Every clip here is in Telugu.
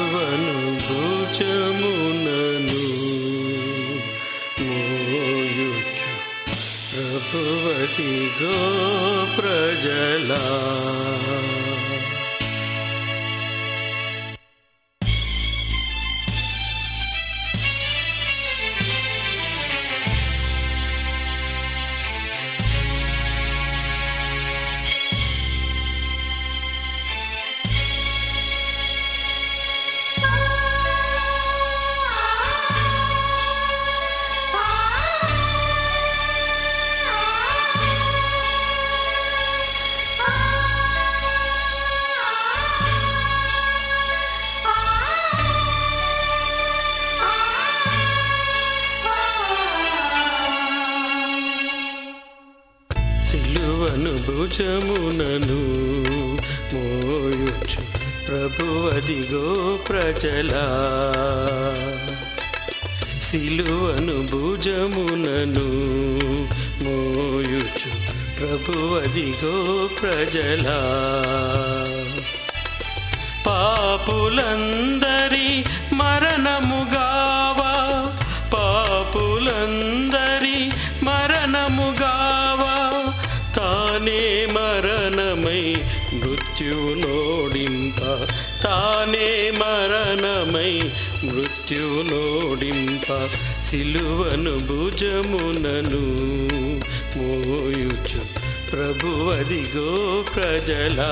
సిలువను భుజమునను మోయుచు ప్రభువదిగో ప్రజలా. సిలువను భుజమునను మోయుచు ప్రభువదిగో ప్రజలా. సిలువను భుజమునను మోయుచు ప్రభువదిగో ప్రజలా. పాపులందరి మరణముగావా, పాపులందరి మరణముగావా, తానే మరణమై మృత్యునోడింప, తానే మరణమై మృత్యునోడింప, సిలువను భుజమునను మోయుచు ప్రభువదిగో ప్రజలా.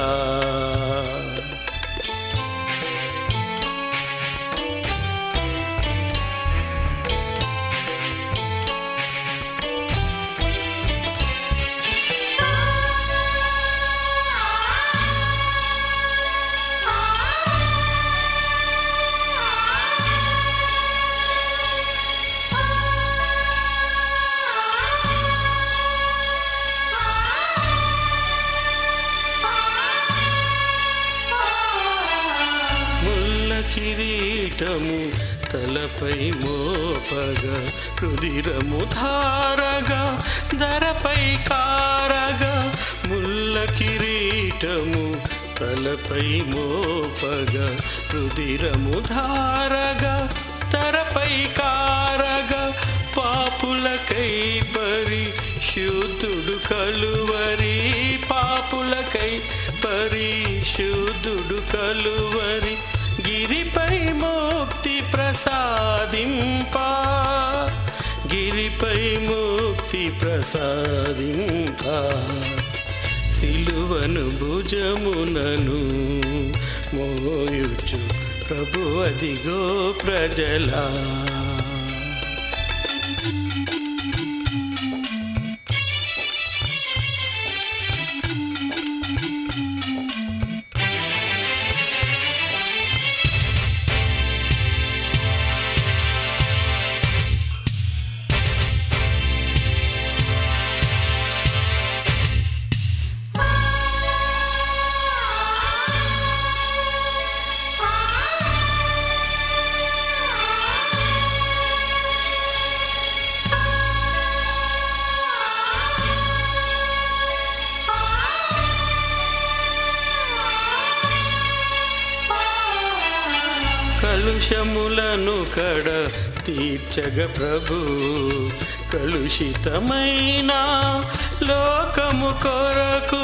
కిరీటము తలపై మోపగా, రుధిరము ధారగా ధరపై కారగా, ముల్ల కిరీటము తలపై మోపగా, రుధిరము ధారగా ధరపై కారగా, పాపులకై పరిశుద్ధుడు కలువరి, పాపులకై పరిశుద్ధుడు కలువరి, గిరిపై ముక్తి ప్రసాదింప, గిరిపై ముక్తి ప్రసాదింప, సిలువను భుజమునను మోయుచు ప్రభువదిగో ప్రజలా. కలుషములను కడ తీర్చగ ప్రభు, కలుషితమైన లోకము కొరకు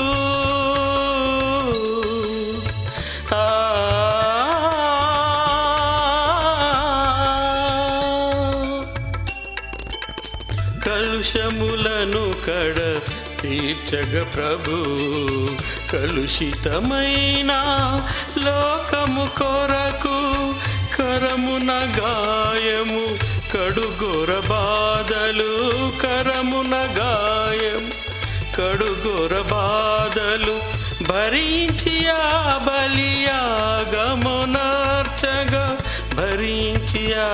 కలుషములను కడ తీర్చగ ప్రభు, కలుషితమైన లోకము కొరకు, కరమున గాయము కడుగొర బాధలు, కరమున గాయం కడుగొర బాధలు, భరించి ఆ బలియాగమునర్చగా, భరించి ఆ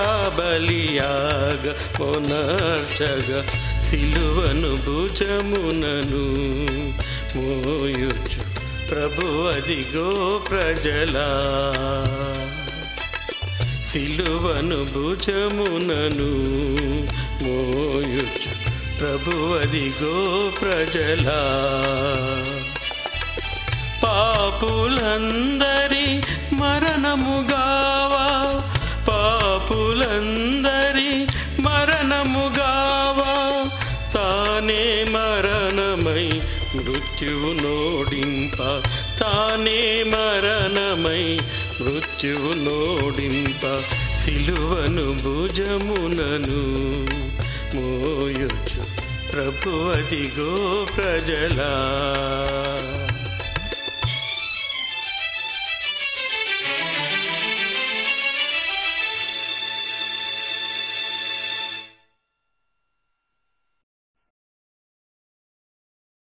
బలియాగమునర్చగా, సిలువను భుజమునను మోయుచు ప్రభువదిగో ప్రజలా. సిలువను భుజమునను మోయుచు ప్రభువదిగో ప్రజలా. పాపులందరి మరణముగావా, మృత్యువు నోడింప తానే మరణమై మృత్యువు నోడింప సిలువను భుజమునను మోయుచు ప్రభువదిగో ప్రజలా.